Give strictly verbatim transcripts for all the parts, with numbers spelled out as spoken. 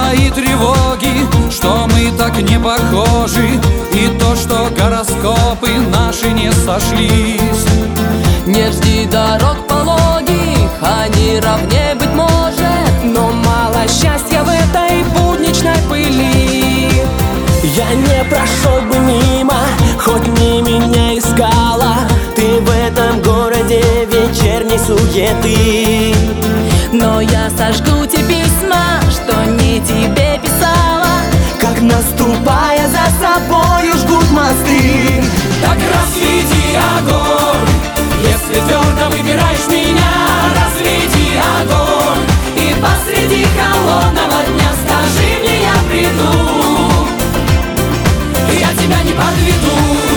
мои тревоги, что мы так не похожи, и то, что гороскопы наши не сошлись. Не жди дорог пологих, они равнее быть может, но мало счастья в этой будничной пыли. Я не прошел бы мимо, хоть не меня искала ты в этом городе вечерней суеты. Но я сожгу те письма, что не тебе писала, как наступая за собою жгут мосты. Так разведи огонь, если твердо выбираешь меня. Разведи огонь, и посреди холодного дня скажи мне, я приду, я тебя не подведу.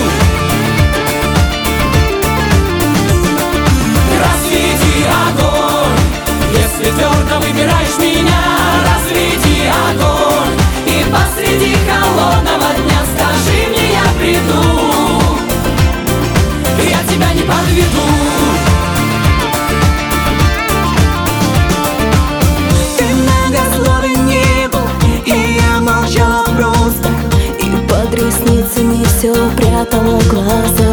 Разведи огонь, если твердо выбираешь меня. Разведи огонь, и посреди холодного дня скажи мне, я приду, я тебя не подведу. Ты многословен не был, и я молчала просто, и под ресницами все прятала глаза.